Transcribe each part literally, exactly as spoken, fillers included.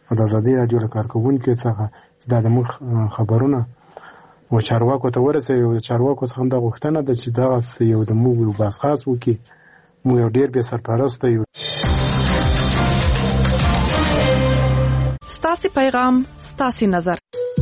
د ازادي راډیو د کارکوونکو څخه چې دا د موږ خبرونه و چارواکو ته ورسوي او د چارواکو څخه دا غوښتنه ده چې دغه یو د موږ یو بحث خاص وکړي. موږ یو ډېر بې سرپرسته یو. ستاسې پیغام ستاسې نظر.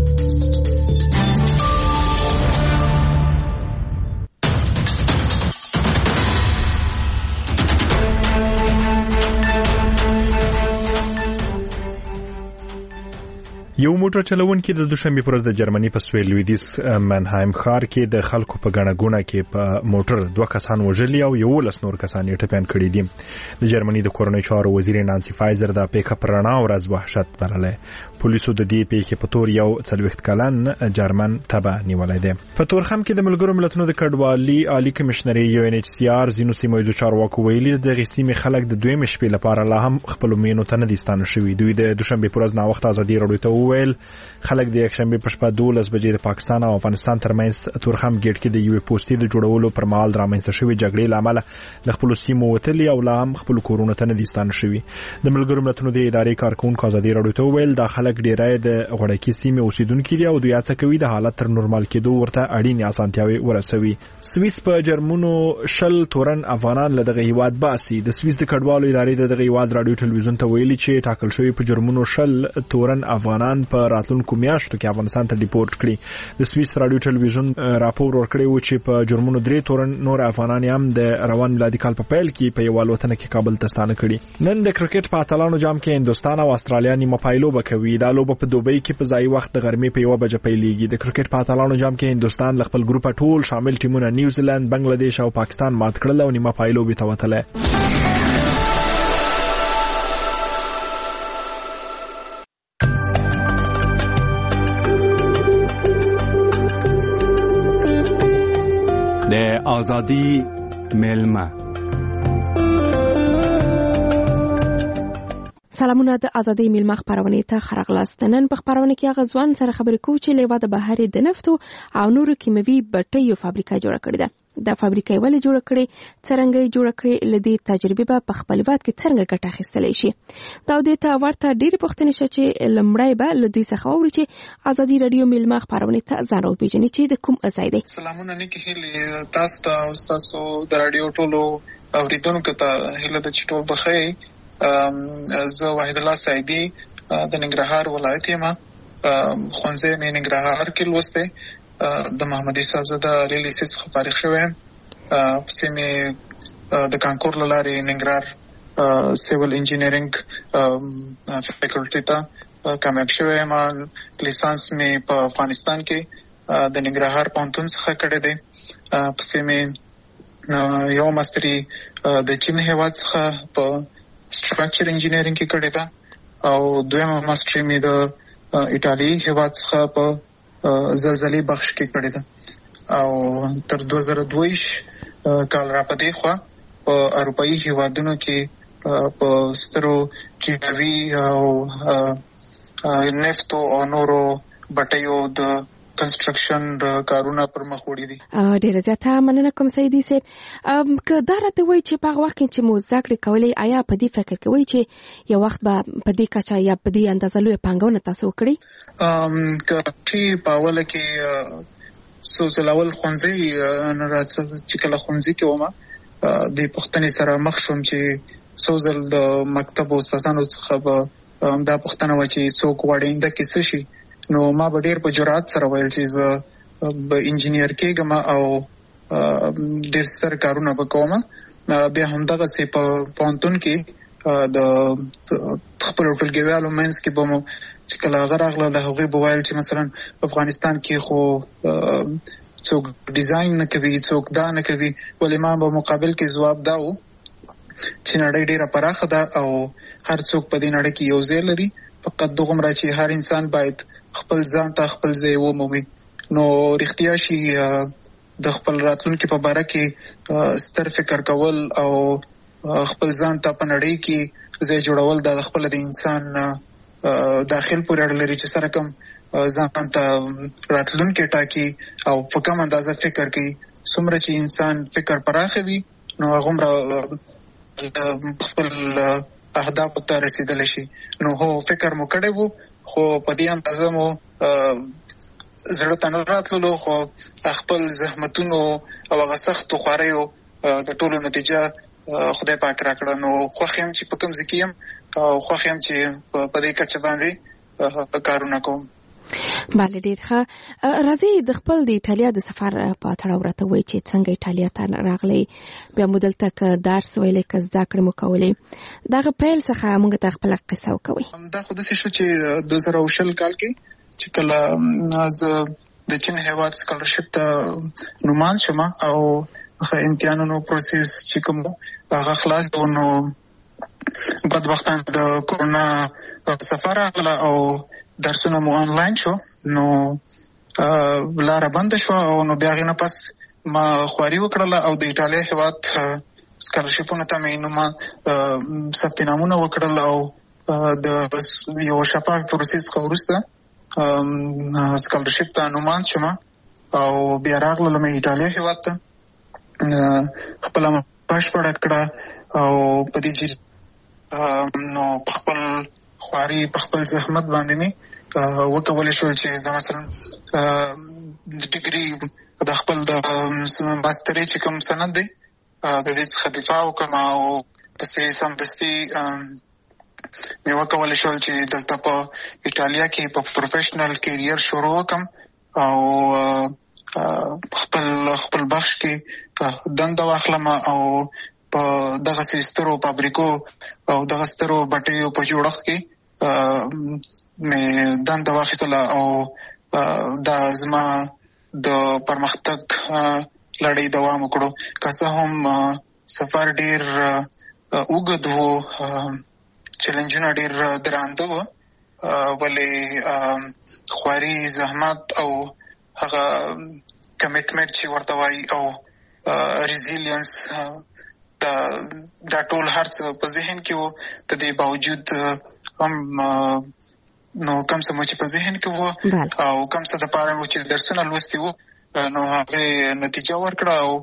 یو موټر چلونکي د دوشنبه پر ورځ د جرمني په سویل لویدیس منهایم ښار کې د خلکو په ګڼه ګوڼه کې په موټر دوه کسان وژلي او یولس نور کسان یې ټپیان کړي دي. د جرمني د کورنۍ چارو وزیر نانسی فایزر د پیک اپ رڼا ورځ وحشت بللی. پولیسو د دې پیښې په تور یو څلوېښت کلن جرمن تبه نیولی دی. په تورخم کې د ملګرو ملتونو د کډوالي عالی کمشنري یو ان ایچ سی آر ځینو سیمه ییزو چارواکو ویلي د دغې سیمې خلک د دویمې شپې لپاره لا هم خپلو مینو ته نه دي ستانه شوي. دوی د دوشنبې په ورځ ناوخته ازادي راډیو ته وویل خلک د یکشنبه په شپه دولس بجې د پاکستان او افغانستان ترمنځ تورخم ګیټ کې د یوې پوسټې د جوړولو پر مهال رامنځته شوې جګړې له امله له خپلو سیمو وتلي او لا هم خپلو کورونو ته نه دي ستانه شوي. د ملګرو ملتونو د ادارې کارکوونکو ازادي راډیو ته وویل دا خلک ډیری د غوړکي سیمې اوسیدونکي دي او دوی هڅه کوي د حالت تر نورمال کېدو ورته اړینې اسانتیاوې ورسوي. سویس په جرمونو شل تورن افغانان له دغه هیواد باسي. د سویس د کډوالو ادارې د دغه هیواد راډیو ټلویزیون ته ویلي چې ټاکل شوی په جرمونو شل تورن افغانان په راتلونکو میاشتو کې افغانستان ته ډیپورټ کړي. د سویس راډیو ټلویزیون راپور ورکړی و چې په جرمونو درې تورن نور افغانان هم د روان میلادي کال په پیل کې په یو الوتنه کې کابل ته ستانه کړي. نن د کرکټ په اتلانو جام کې هندوستان او استرالیا نیمه پایلوبه کوي. دا لوبه په دوبۍ کې په ځای وخت د غرمې په یو بجه پیلېږي. د کرکټ په اتلانو جام کې هندوستان له خپل ګروپ ټول شامل ټیمونه نیوزیلند، بنگلاديش او پاکستان مات کړل او نیمه پایلوبې ته وتلی. د ازادي ملما. سلامونه د ازادي ملما خبرونه ته خرغلاست. نن په خبرونه کې هغه ځوان سره خبرې کوو چې لیوا د بهر د نفتو او نورو کیمیاوي بټیو فابریکه جوړه کړې ده. د فابریکې ولې جوړه کړې، څنګه یې جوړه کړې، لدی تجربه به په خپل وخت کې څنګه ګټه اخیستلی شي. دا د ته ورته ډېری پوښتنې شې چې لمړی به له دوی څخه اوري چې ازادي رادیو ملما خبرونه ته ځان راوپېژني چې د کوم ځای دی. سلامونه نیکی هیله تاسو ته او تاسو د رادیو ټولو اوریدونکو ته هیله د چټول بخیر. زه وحید الله سعیدی د ننګرهار ولایت یم. خونځې مې ننګرهار کې لوسته. د محمدي صاحبزاده لیلی څخه فارغ شوم. پسې مې د کانکور لارې ننګرهار سیول انجینیرینګ فیکلټی ته کامیاب شوم. لیسانس مې په افغانستان کې د ننګرهار پوهنتون څخه کړی دی. پسې مې یو ماستري د چین هیواد څخه په سټرکچر انجینیرینګ کې کړی ده او دویمه ماستري مې د ایټالي هیواد څخه په زلزلې بخش کې کړی ده او تر دوه زره دوه کال را پدې خو په اروپאי هیوادونو کې په سترو کیمیاوي او نفتو او نورو بټیو د کنسترکشن کارونه پر مخ وړي دي. ډیره زیاته مننه کوم سیدی صاحب. که دا راته وایي چې په هغه وخت کې چې مو زده کړې کولې آیا په دې فکر کوئ چې یو وخت به په دې کچه یا په دې اندازه لویه پانګونه تاسو وکړئ؟ که چې په اوله کې څو ځله اول ښوونځي نه راځه چې کله ښوونځي کې وم د پوښتنې سره مخ شوم چې څو ځل د مکتب استادانو څخه به دا پوښتنه وه چې څوک غواړي آینده کې څه شي. نو ما به ډېر په جرأت سره ویل چې زه به انجینیر کېږم او ډېر ستر کارونه به کوم. بیا همدغسې په پوهنتون کې د خپلو ټولګیوالو منځ کې به مو چې کله هغه راغله له هغوی به ویل چې مثلا په افغانستان کې خو څوک ډیزاین نه کوي، څوک دا نه کوي. ولې ما به مقابل کې ځواب دا و چې نړۍ ډېره پراخه ده او هر څوک په دې نړۍ کې یو ځای لري. فقط دغومره چې هر انسان باید خپل ځان ته خپل ځای ومومي. نو رښتیا شي د خپل راتلونکي په باره کې ستر فکر کول او خپل ځان ته په نړۍ کې ځای جوړول د خپل د انسان داخل پورې اړه لري چې سره کوم ځان ته راتلونکي ټاکي او په کوم اندازه فکر کوي. څومره چې انسان فکر پراخه وي نو هغومره خپل اهداف ته رسیدل شي. نو هو فکر مو کړی وو خو په دې اندازه مو زړه ته نه راتللو، خو خپل زحمتونو او هغه سختو خواریو د ټولو نتیجه خدای پاک راکړه. نو خوښ یم چې په کوم ځای کې یم او خوښ یم چې په دې کچه باندې کارونه کوم. بله ډیر ښه. راځي د خپل د ایټالیا د سفر په تړاو راته وایي چې څنګه ایټالیا ته راغلی، بیا مو دلته که درس ویلی که زده کړې مو کولې، دغه پیل څخه موږ ته خپله قصه وکوئ. دا خو داسې شو چې دوه زره او شل کال کې چې کله زه د چین هیواد سکالرشپ ته نومان شم او امتحانونو پروسس چې کوم هغه خلاص و، نو بدبختانه د کورونا سفر راغله او درسونه مو آنلاین شو. نو لاره بنده شو او نو بیا غینه پس ما خواري وکړله او د ایټالیا هیواد سکالرشپونو ته مې نوم ثبت نامونه وکړل او د یو شفاف پروسس څخه وروسته سکالرشپ ته نومان شم او بیا راغلم ایټالیا هیواد ته خپل پاشپړ کړه او په دې چې نو خپل خواري په خپل زحمت باندې می وکولای شو چې دا مثلا د ډیګري د خپل د ماستري چې کوم سند دی د دې څخه دفاع وکړم او پسې سمدستي مې وکولای شو چې دلته په ایټالیا کې په پروفیشنل کیریر شروع وکم او خپل خپل بخش کې دنده واخلم او په دغه سترو فابریکو او دغه سترو بټیو په جوړښت کې مې دنده واخیستله او دا زما د پرمختګ لړۍ دوام وکړو. که څه هم سفر ډېر اوږد و، چیلنجونه ډېر درانده و، ولې خواري، زحمت او هغه کمیټمنټ چې ورته وایي او ریزیلینس دا ټول هر څه په ذهن کې و. د دې باوجود هم نو کم څه مو چې په ذهن کې وو او کم څه د پاره مو چې درسونه لوستي وو، نو هغه نتیجه ورکړه او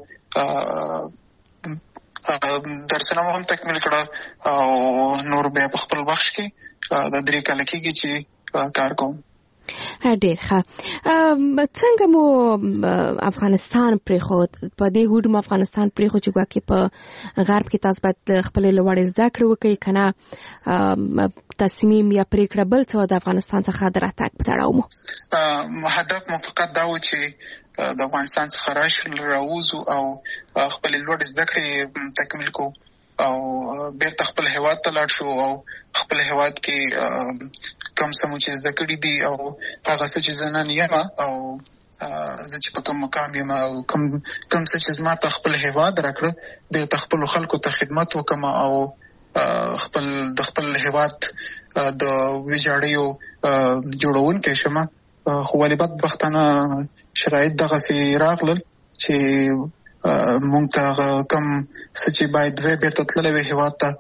درسونه مو هم تکمیل کړه او نور بیا په خپل بخش کې د درې کاله کېږي چې کار کوم. ډیر ښه. څنګه مو افغانستان پرېښود؟ په دې هوډ مو افغانستان پرېښود چې ګواکې په غرب کې تاسو باید خپلې لوړې زده کړې وکړئ، که نه تصمیم یا پرېکړه بل څه د افغانستان څخه د راتګ په تړاو مو؟ هدف مو فقط دا و چې د افغانستان څخه راشل راووځو او خپلې لوړې زده کړې تکمیل کوو او بیرته خپل هیواد ته لاړ شو او خپل هیواد کې کم څه مو چې زده کړي دي او هغه څه چې زه نن یم او زه چې په کوم مقام یم او کوم کوم څه چې زما ته خپل هیواد راکړه، بیرته خپلو خلکو ته خدمت وکړم او خپل د خپل هیواد د ویجاړیو جوړونکی شم. خو ولې بدبختانه شرایط دغسې راغلل چې مونږ ته کوم څه چې باید وی بیرته تللی وی هیواد ته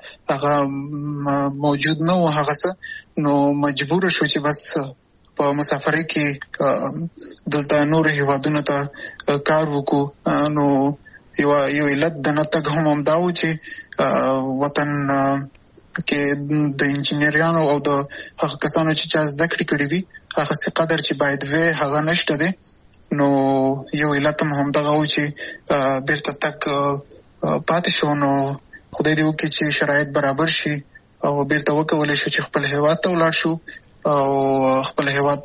هغه موجود نه و هغه څه، نو مجبور شو چې بس په مسافرۍ کې دلته نور هیوادونو ته کار وکړو. نو یو یو علت د نه تګ هم همدا و چې وطن کې د انجینریانو او د هغه کسانو چې چا زده کړې کړې وي هغه څه قدر چې باید وی هغه نشته دی. نو یو علت هم همدغه و چې بیرته تګ پاتې شو. نو خدای دې وکړي چې شرایط برابر شي او بیرته وکولی شو چې خپل هیواد ته ولاړ شو او خپل هیواد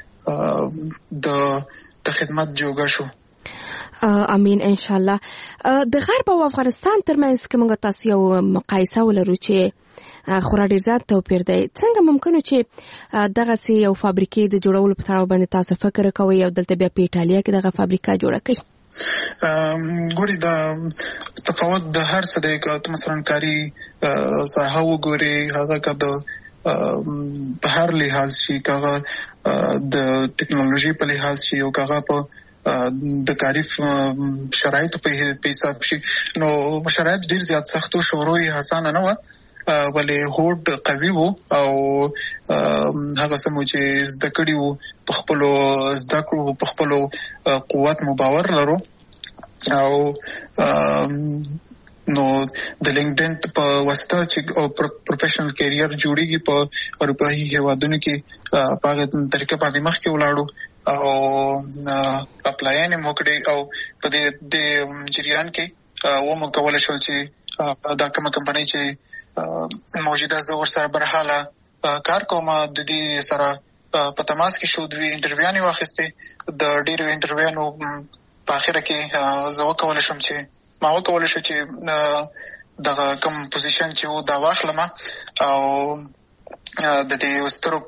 ته د خدمت جوګه شو. امین ان شاء الله. د غرب او افغانستان ترمنځ کې موږ تاسو یو مقایسه ولرو چې خورا ډیر زیات توپیر دی. څنګه ممکنه چې دغه سي یو فابریکې د جوړولو په تړاو باندې تاسو فکر کوئ او دلته بیا په ایټالیا کې دغه فابریکه جوړه کړئ؟ ګوري د تفاوت د هر څه دی. که مثلا کاري ساحه وګوري، هغه که د په هر لحاظ شي، که هغه د ټکنالوژي په لحاظ شي او که هغه په د کاري شرایطو په حساب شي، نو شرایط ډیر زیات سخت او شروع یې اسانه نه وه، ولې هوډ قوي وو او هغه څه مو چې زده کړي وو په خپلو زده کړو، په خپلو قوت مو باور لرو او نو د لینکډین په واسطه چې پروفیشنل کیریئر جوړیږي په اروپایي هیوادونو کې په هغه طریقه باندې مخکې ولاړو او اپلاین موکړي او په دې د جریان کې و مو کولای شو چې دا کومه کمپنۍ چې موجوده زه ورسره برحاله کار کوم د دې سره په تماس کې شو دوی انټرویو نه واخیسته د ډیرو انټرویو نو په اخر کې زه وکولای شم چې ما وکولای شم چې د کوم پوزیشن چې و دا واخلم او د دې سترو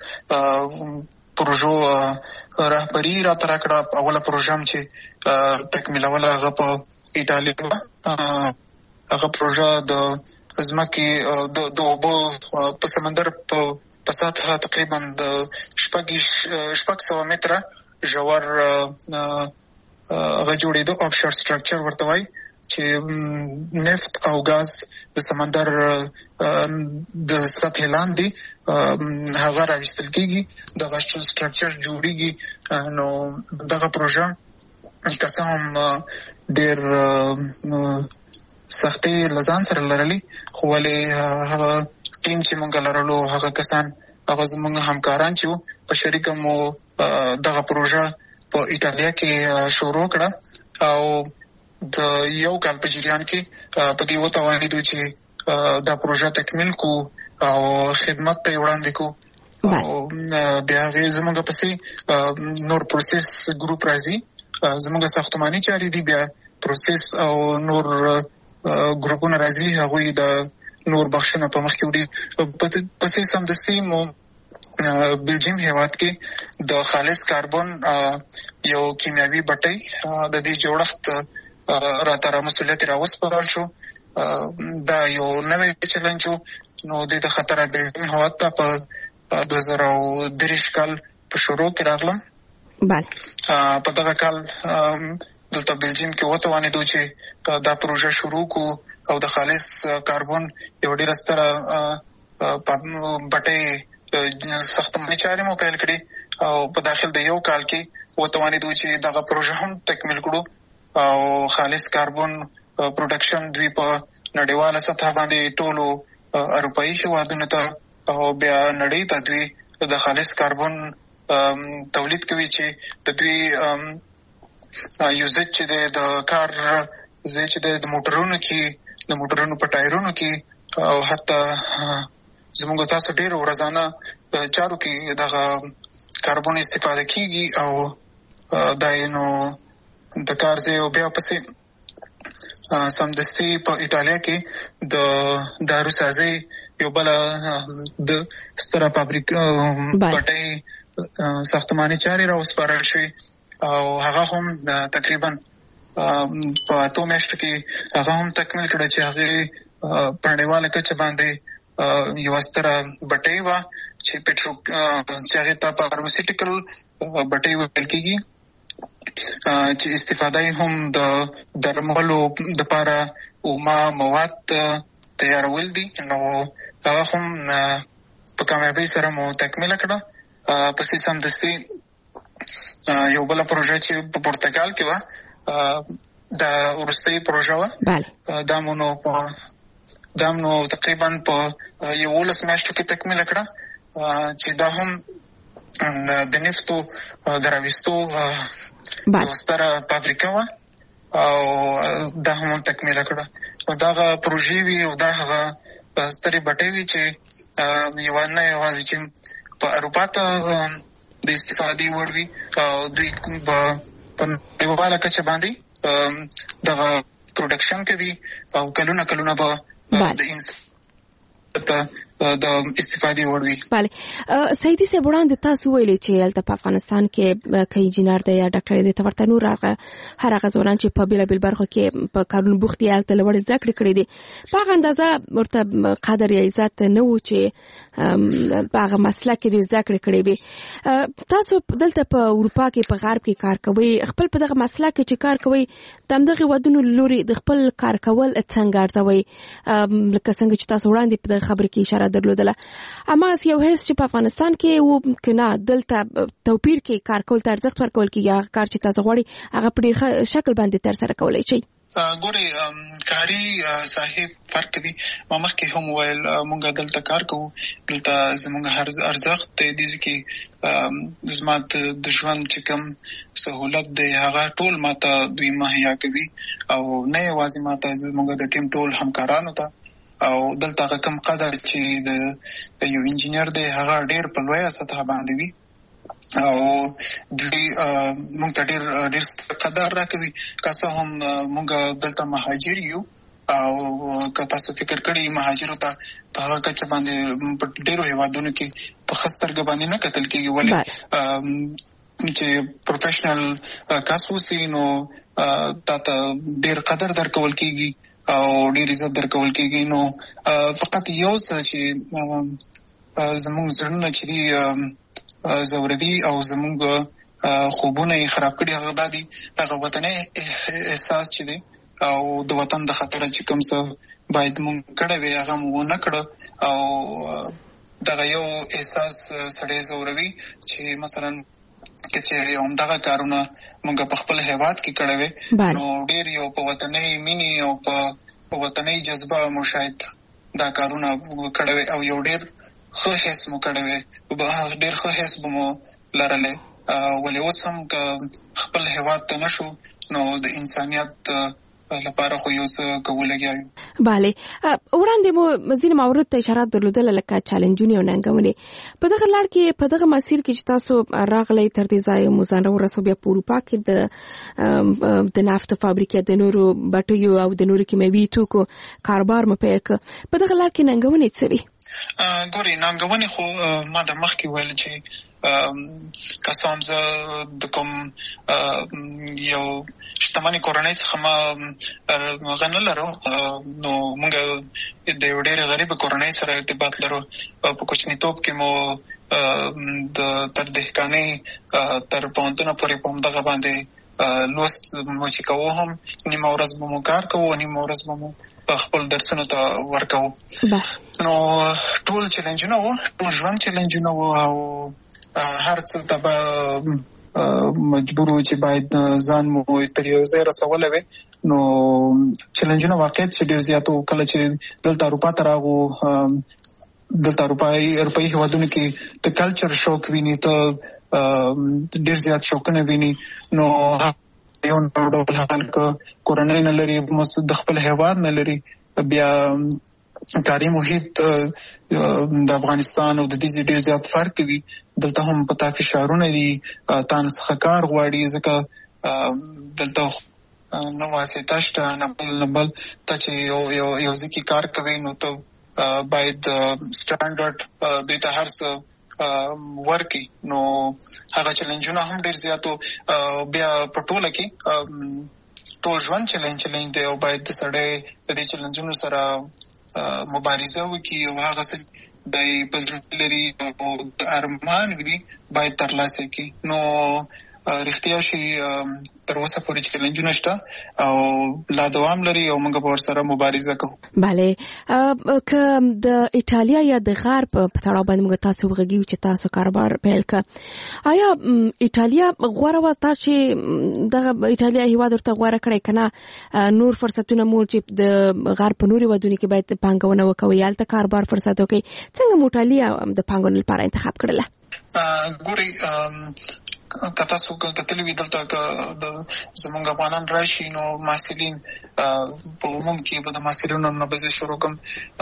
پروژو رهبری را تر کړه اوله پروژه چې تکمیلول هغه په ایتالیا هغه پروژه د ځمکې د دوبو په سمندر په سطح تقریبا د شپږ شپږ سوه متره ژور هغه جوړېدو آفشور سټرکچر ورته وایي چې نفت او غاز د سمندر د سطح لاندې هغه راوستل کېږي دغه سټرکچر جوړېږي نو دغه پروژه که څه هم ډېر سختۍ له ځان سره لرلې خو ولې هغه ټیم چې موږ لرلو هغه کسان هغه زموږ همکاران چې وو په شریکه مو دغه پروژه په ایټالیا کې شروع کړه او د یو کال په جریان کې په دې وتوانېدو چې دا پروژه تکمیل کو او خدمت ته وړاندې کو او بیا هغې زموږ پسې نور پروسس ګروپ راځي زموږ ساختماني چارې دي بیا پروسس او نور ګروپونه راځي هغوی د نور بخښنه په مخ کې وړي پسې سمدستي مو بلجیم هیواد کې د خالص کاربن یو کیمیاوي بټۍ د دې جوړښت راتره مسؤلیت راوسپارل شو دا یو نوی چلنج نو د خطر بلجیم هیواد ته په دوه زره درې کال په شروع کې راغلم بله په دغه کال دلته بلجیم کې وتوانېدو چې دا پروژه شروع کو او د خالص کاربن یو ډېره ستره بټۍ ساختماني چارې مو پیل کړې او په داخل د یو کال کې وتوانېدو چې دغه پروژه هم تکمیل کړو او خالص کاربن پروډکشن دوی په نړیواله سطح باندې ټولو اروپایي هیوادونو ته او بیا نړۍ ته دوی د خالص کاربن تولید کوي چې د دوی یوزج چې د کار ځای چې د موټرونو کې د موټرونو په ټایرونو کې او حتی زموږ تاسو ډېر ورځانه چارو کې دغه کاربن استفاده کیږي او دا نو د کار ځای او بیا پسې سمدستي په ایټالیا کې د داروسازۍ یو بل د ستره فابریکه پټۍ ساختماني چارې راوسپارل شوې او هغه هم تقریبا په اتو میاشتو کې هغه هم تکمیل کړه چې هغه په نړیواله کچه باندې یو ستره بټۍ وه چې پټرو چې هغه ته فارماسیوټیکل بټۍ ویل کېږي چې استفاده هم د درملو لپاره اومه مواد تیارول دي نو هغه هم په کامیابۍ سره مو تکمیل کړه پسې سمدستي یو بل پروژه چې په پرتګال کې و دا ورستۍ پروژه و دا مونو په دا مونو تقریبا په یولس میاشتو کې تکمیل کړه چې دا هم د نفتو د راوستو یو ستره فابریکه و او دا هم تکمیل کړه نو دغه پروژې وي او دا هغه سترې بټۍ وي چې یو نه یوازې چې په اروپا ته د استفادې وړ وي او دوی په نړیواله کچه باندې دغه پروډکشن کوي او کلونه کلونه به د انسان د استفادې وړ وي. بله سیدي صاحب وړاندې تاسو ویلي چې هلته په افغانستان کې که انجینر دی یا ډاکټر دی ته ورته نور هغه هر هغه ځوانان چې په بېلابېل برخو کې په کارونو بوخت دي هلته لوړې زده کړې کړې دي په هغه اندازه ورته قدر یا عزت نه و چې په هغه مسلک کې زده کړې کړې وي. تاسو دلته په اروپا کې په غرب کې کار کوئ خپل په دغه مسلک کې چې کار کوئ د همدغې ودونو له لورې د خپل کار کول څنګه ارزوئ لکه څنګه چې تاسو وړاندې په دغه خبرې کې اشاره درلودله اما یو حس چې په افغانستان کې و که نه دلته توپیر کې کار کول ته ارزښت ورکول کېږي هغه کار چې تاسو غواړئ هغه په ډېر ښه شکل باندې ترسره کولی شئ. ګوري کاری صاحب فرق کوي ما مخکې هم ویل مونږ دلته کار کوو دلته زموږ هر ارزښت دې ځکه زما د ژوند چې کوم سہولت دی هغه ټول ماته دوی مهیا کوي او نه یوازې ماته زموږ د ټیم ټول همکارانو ته او دلته کوم قدر چې د یو انجینر دی هغه ډېر په لویه سطح باندې وي او دوی مونږ ته ډېر ډېر قدر راکوي که څه هم مونږ دلته مهاجر یو او که تاسو فکر کړئ مهاجرو ته په هغه کچه باندې په ډېرو هېوادونو کې په ښه سترګه باندې نه کتل کېږي ولې چې پروفیشنل کس اوسي نو تا ته ډېر قدر درکول کېږي او ډېر عزت درکول کېږي نو فقط یو څه چې زموږ زړونه چې دي زوروي او زموږ خوبونه یې خراب کړي هغه دا دي هغه وطني احساس چې دی او د وطن د خطر چې کوم څه باید مونږ کړی وي هغه مونږ نه کړه او دغه یو احساس سړی زوروي چې مثلا که چېرې همدغه کارونه مونږ په خپل هېواد کې کړی وي نو ډېر یو په وطني مینې او په وطني جذبه مو شاید دا کارونه کړی وي او یو ډېر ښه حس مو کړی وي ډېر ښه حس به مو لرلی ولې اوس هم که خپل هېواد ته نه شو نو د انسانیت لپاره خو یو څه کوو بله وړاندې مو ځینې موارد ته اشاره درلودله لکه چالنجونه او ننګونې په دغه لړ کې په دغه مسیر کې چې تاسو راغلی تر دې ځایه مو ځان راورسو بیا په اروپا کې د د نفتو فابریکې د نورو بټیو او د نورو کیمیاوي توکو کاروبار مو پیل کړ په دغه لړ کې ننګونې څه وي ګورې ننګونې خو ما د مخکې ویل چې که څه هم زه د کوم یو شتمنې کورنۍ څخه ما هغه نه لرو نو موږ د یو ډېرې غریبې کورنۍ سره ارتباط لرو په کوچنیتوب کې مو د تر دهقانۍ تر پوهنتونه پورې په همدغه باندې لوست مو چې کوو هم نیمه ورځ به مو کار کوو نیمه ورځ به مو خپل درسونو ته ورکوو نو ټول چیلنجونه وو ټول ژوند چیلنجونه وو او هر څه ته به مجبور و چې باید ځان مو تر یو ځای رسولی وي نو چیلنجونه واقعیت چې ډېر زیات وو کله چې دلته اروپا ته راغو دلته اروپایي اروپایي هېوادونو کې د کلچر شوق ویني ته ډېر زیات شوقونه ویني نو یو ډول حال کورنۍ نه لري د خپل هېواد نه لري بیا کاري محیط د افغانستان او د دې ډېر زیات فرق وي دلته هم پتا فشارونه دي تان څخه کار غواړي ځکه دلته نو واسطه شته نه بل نه بل ته چې یو یو ځکه کار کوي نو ته باید سټانډرډ دوی ته هر څه ورکي نو هغه چیلنجونه هم ډېر زیاتو بیا په ټوله کې ټول ژوند چیلنج چیلنج دی او باید د سړی د دې چیلنجونو سره مبارزه وکړي او هغه څه د پزړه لري او د ارمان وي باید ترلاسه کړي نو رښتیا شي تر اوسه پورې چیلنجونه شته او لا دوام لري او موږ به ورسره مبارزه کوو بله که د ایټالیا یا د غرب په تړاو باندې موږ تاسو وغږیو چې تاسو کاروبار پیل کړ آیا ایټالیا غوره وه تا چې دغه ایټالیا هېواد ورته غوره کړی که نه نور فرصتونه مو چې د غرب په نورو هېوادونو کې باید پانګونه وکوئ هلته کاروبار فرصت وکړئ څنګه مو ایټالیا د پانګونې لپاره انتخاب کړله ګورئ که تاسو کتلي وي دلته که زموږ افغانان راشي نو محصلین په عموم کې به د محصلینو نه به زه شروع کړم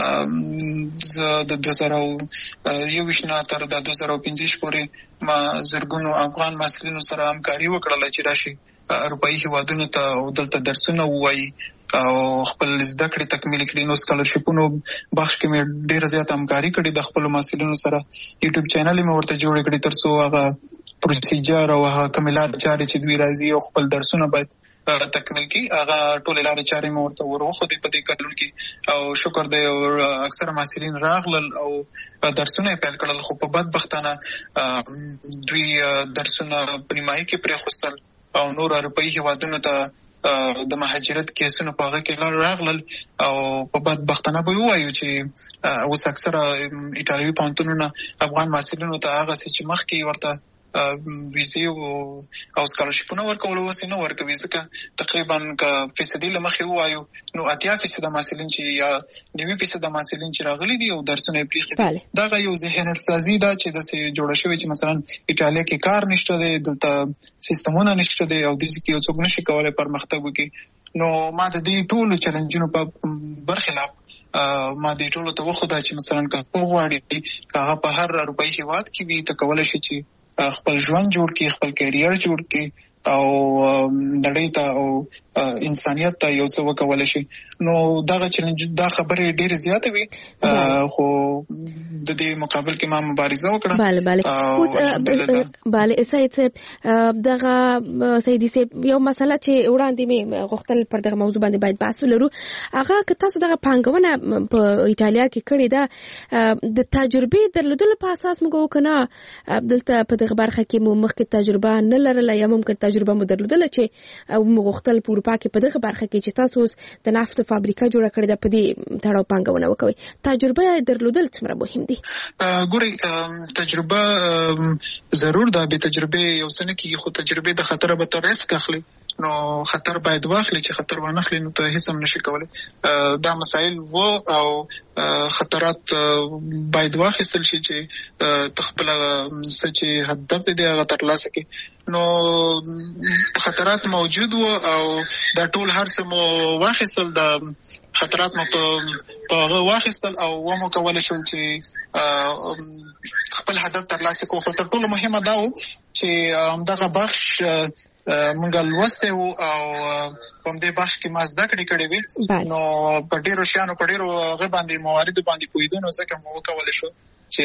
زه د دوه زره یوویشت نه تر د دوه زره پنځه ویشت پورې ما زرګونو افغان محصلینو سره همکاري وکړله چې راشي اروپایي هېوادونو ته او دلته درسونه ووایي او خپل زده کړې تکمیل کړي نو سکالرشیپونو بخش کې مې ډېره زیاته همکاري کړې د خپلو محصلینو سره یوټیوب چینل مې ورته جوړ کړي تر څو هغه پروسیجر او هغه کومې لارې چارې چې دوی راځي او خپل درسونه باید تکمیل کړي هغه ټولې لارې چارې مې ورته ور وښودې په دې کلونو کې او شکر دی اکثره محصلین راغلل او درسونه یې پیل کړل خو په بدبختانه دوی درسونه په نیمایي کې پرېښوستل او نور اروپایي هېوادونو ته د مهاجرت کیسونه په هغه کې راغلل او په بدبختانه به ووایو چې اوس اکثره ایټالوي پوهنتونونه افغان محصلینو ته هغه څه چې مخکې ورته ویزې او سکالرشپونه ورکول وسې نه ورکوي ځکه تقریبا که فیصدي له مخې ووایو نو اتیا فیصده محصلین چې یا نوي فیصده محصلین چې راغلي دي او درسونه یې پرېښي دي دغه یو ذهنیت سازي ده چې داسې جوړه شوې چې مثلا ایټالیا کې کار نشته دی، دلته سیستمونه نشته دی او داسې کې یو څوک نشي کولی پرمختګ وکړي. نو ما د دې ټولو چلنجونو په برخلاف ما دې ټولو ته وښوده چې مثلا که غواړي که هغه په هر اروپایي هېواد کې وي ته کولی شي چې خپل ژوند جوړ کړي، خپل کیریر جوړ کړي او نړۍ ته او انسانیت ته یو څه وکولی شي. نو دغه چلنج دا خبرې ډېرې زیاتې وي خو د دې مقابل کې ما مبارزه وکړه. بله بله بله سید صاحب دغه سیدي صاحب یو مسله چې وړاندې مې غوښتل پر دغه موضوع باندې باید بحث ولرو، هغه که تاسو دغه پانګونه په ایټالیا کې کړې ده د تجربې درلودلو په اساس موږ وکنه دلته په دغه برخه کې مو مخکې تجربه نه لرله یا ممکن تجربه مو درلودله چې موږ غوښتل په اروپا کې په دغه برخه کې چې تاسو اوس د نفتو فابریکه جوړه کړې ده په دې تړاو پانګونه وکوئ، تجربه درلودل څومره مهم دي؟ ګورئ تجربه ضرور ده، بې تجربې یو څه نه کېږي، خو تجربې د خطره به ته ریسک اخلي نو خطر باید واخلي، چې خطر ونه اخلي نو ته هیڅ هم نشي کولی. دا مسایل و او خطرات باید واخیستل شي چې ته خپل څه چې هدف دی هغه ترلاسه کړي. نو خطرات موجود و او دا ټول هر څه مو واخیستل، د خطرات مو په هغه واخیستل او ومو کولی شول چې خپل هدف ترلاسه کړو. خو تر ټولو مهمه دا و چې همدغه بخش مونږ لوستی وو او په همدې بخش کې ما زده کړې کړې وې نو په ډېرو شیانو په ډېرو هغه باندې مواردو باندې پوهېدو نو ځکه مو وکولی شو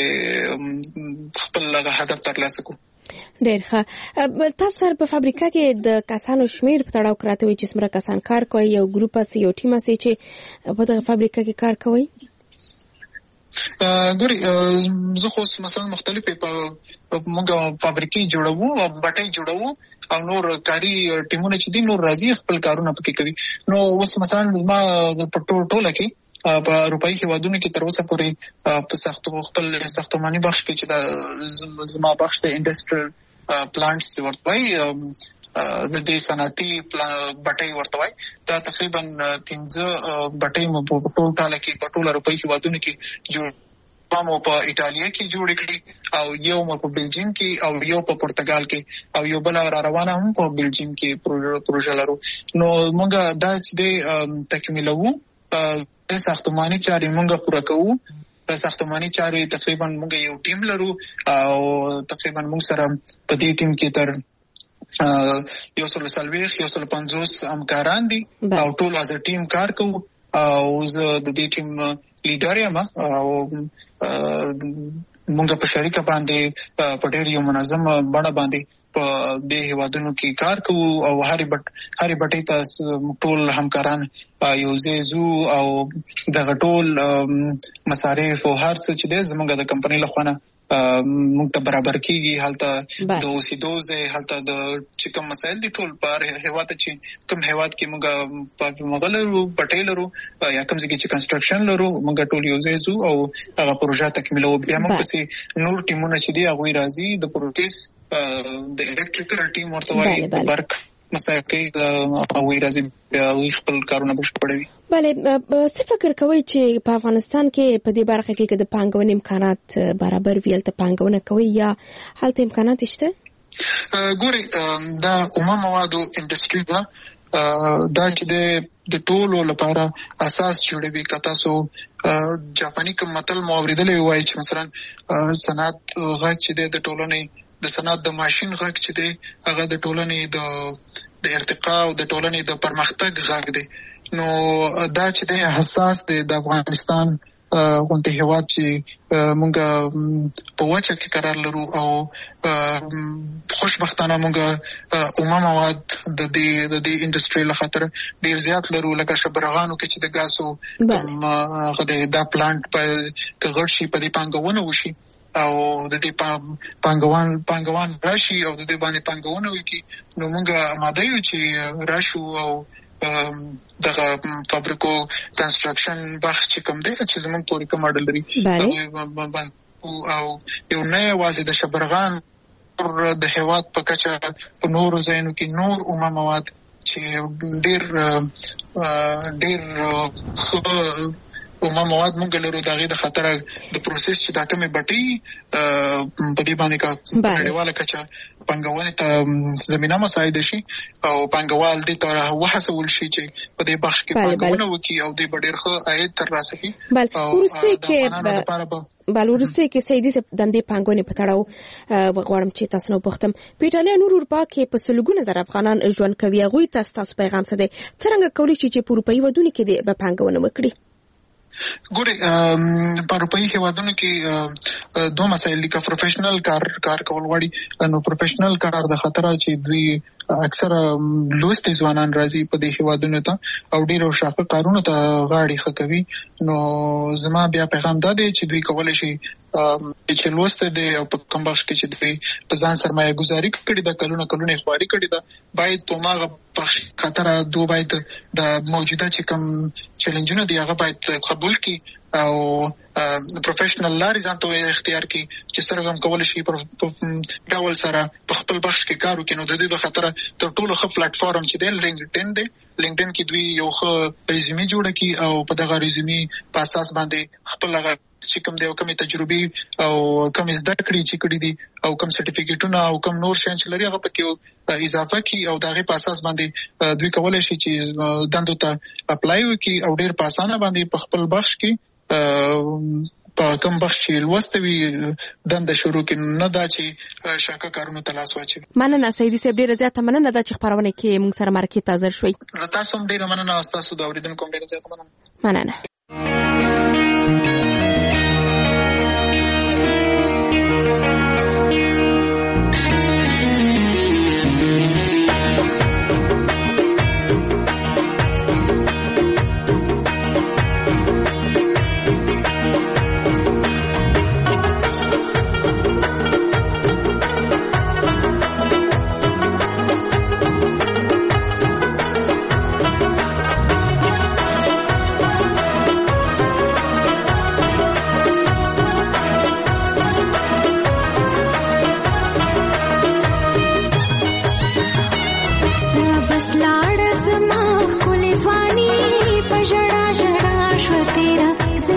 چې خپل هغه هدف ترلاسه کړو. ډېر ښه. تاسو سره په فابریکه کې د کسانو شمیر په تړاو کې راته وایي چې څومره کسان کار کوي، یو ګروپ هسې یو ټیم هسې چې په دغه فابریکه کې کار کوي؟ ګوري زه خو مثلا مختلفې موږ فابریکې جوړوو او بټۍ جوړوو او نور کاري ټیمونه چې دي نور راځي خپل کارونه پکې کوي. نو اوس مثلا ما په ټوله کې په اروپایي هېوادونو کې تر اوسه پورې په ساختو خپل ساختماني بخش کې چې دا زما بخش د انډسټریل پلانټس ورته وایي د دې صنعتي بټۍ ورته وایي، دا تقریبا پنځه بټۍ مو په ټول کال کې په ټول اروپایي هېوادونو کې جوړ مو په ایټالیا کې جوړ کړي او یو مو په بلجیم کې او یو په پرتګال کې او یو بل را روانه هم په بلجیم کې پروژه لرو. نو موږ دا چې د تکمیلوو د ساختماني چارې موږ پوره کوو. د ساختماني چارې تقریبا موږ یو ټیم لرو او تقریبا موږ سره په دې ټیم کې تر یو سل څلوېښت یو سل پنځوس همکاران دي او ټول از ټیم کار کوو او زه د دې ټیم لیډر یم او موږ په شریکه باندې په ډېر یو منظم بڼه باندې په دې هېوادونو کې کار کوو او هرې بټ هرې بټۍ ته ټول همکاران یو ځای ځو او دغه ټول مصارف او هر څه چې دی زموږ د کمپنۍ له خوا نه موږ ته برابر کېږي. هلته د اوسېدو ځای، هلته د چې کوم مسایل دي ټول په هر هېواد چې کوم هېواد کې موږ مغه لرو بټۍ لرو یا کوم ځای کې چې کنسټرکشن لرو موږ ټول یو ځای ځو او هغه پروژه تکمیلوو. بیا موږ پسې نور ټیمونه چې دي هغوی راځي د پروسس د الکتریکل ټیم ورته وایي د برق مسایل کې هغوی راځي بیا هغوی خپل کارونه بشپړوي. بله څه فکر کوئ چې په افغانستان کې په دې برخه کې که د پانګونې امکانات برابر وي هلته پانګونه کوي یا هلته امکانات شته؟ ګورئ دا اومه موادو انډسټري ده، دا چې د ټولو لپاره اساس جوړوي. که تاسو جاپاني کوم متل مو اورېدلی وایي چې مثلا صنعت غږ چې دی د ټولنې د صنعت د ماشین غږ چې دی هغه د ټولنې د د ارتقا او د ټولنې د پرمختګ غږ دی. نو دا چې دی حساس دی د افغانستان غونډې هېواد چې موږ په وچه کې قرار لرو او خوشبختانه موږ اومه مواد د دې د دې انډسټري له خاطر ډېر زیات لرو، لکه شبرغانو کې چې د ګاسو کوم دا پلانټ په که غټ شي په دې پانګونه وشي او د دې پانګوان پانګوان راشي او د دې باندې پانګونه وکړي نو موږ آماده یو چې راشو او دغه فابریکو کنسټرکشن بخش چې کوم دی چې زموږ پورې کوم اډل لري او یو نه یوازې د شبرغان نور د هیواد په کچه په نورو ځایونو کې نور اومه مواد چې ډېر ډېر اومه مواد مونږ لرو دغه د خطر د پروسس چې دا کومه بټي په دې باندې کا نړیواله کچه پنګوالي ته زمينه مساعده شي او پنګوال دې تر وحسول شي چې په دې بخش کې پنګونه وکي او دې ډېر ښه عاید ترلاسه کړي. بل ورسته کې بل ورسته کې سیدي د دې پنګونې په تړاو وغواړم چې تاسو نو پختم په ایټالیا نور اروپا کې په سلګونه زر افغانان ژوند کوي. غوي تاسو تاسو پیغام څه دی څنګه کولی شي چې په اروپאי ودونه کې د پنګونه وکړي؟ ګوري په اروپאי هیوادونو کې دوه مسایل دي. که پروفیشنل کار کار کول غواړي نو پروفیشنل کار د خطر چې دوی اکثره لوستي ځوانان راځي په دې هیوادونو ته او ډیرو شاقه کارونو ته غاړي خکوي. نو زما بیا پیغام دا دی چې دوی کولای شي چې لوسته دي او په کوم بخش کې چې دوی په ځان سرمایه گذاري کړي د کلونه کلونه خواري کړي دا باید په ماغه بخش خطر دوه باید د موجوده چې کوم چیلنجونه دي هغه باید قبول کړي او پروفیشنل لارې ځان ته اختیار کړي چې سره هم کول شي په ډول سره په خپل بخش کې کار وکړي. نو د دې د خطر تر ټولو ښه پلیټ فارم چې دی لینکډین دی. لینکډین کې دوی یو ښه ریزومي جوړ کړي او په دغه ریزومي په اساس باندې خپل هغه چې کوم دی کومه تجربه او کوم زده کړې چې کړې دي او کوم سرټیفیکیټونه او کوم نور شین چې لري هغه پکې اضافه کړي او دغه په اساس باندې دوی کولای شي چې دندو ته اپلای وکړي او ډېر په اسانه باندې په خپل بخش کې په کوم بخش چې لوستوي دنده شروع کړي نه دا چې شاکه کارونه تلاش واچي. مننه سیدي صاحب ډیره زیاته مننه دا چې خبرونه کې موږ سره مرکه تازه شوي. تاسو هم ډیره مننه تاسو دا اوریدونکو ډیره زیاته مننه. مننه.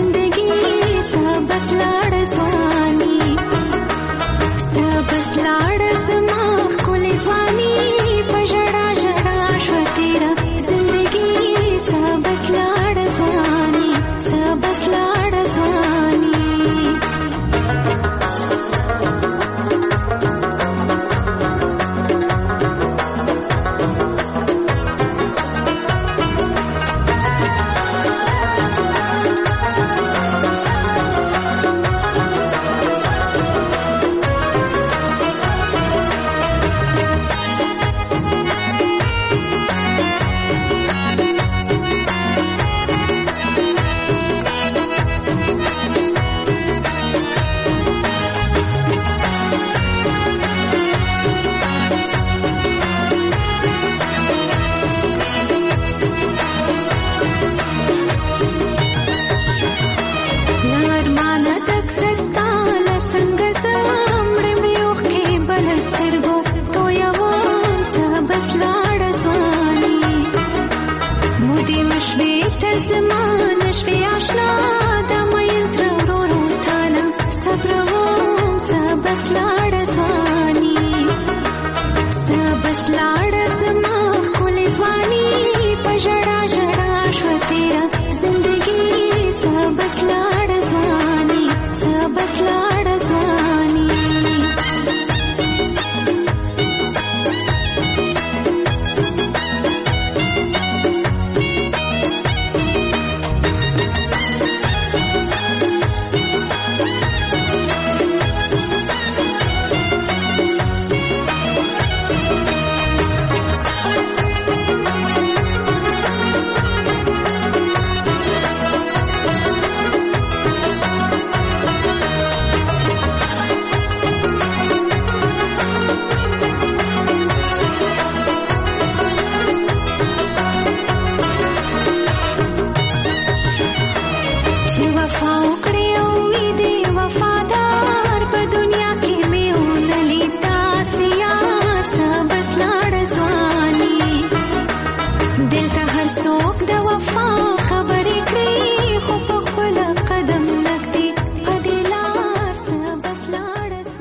Bas laad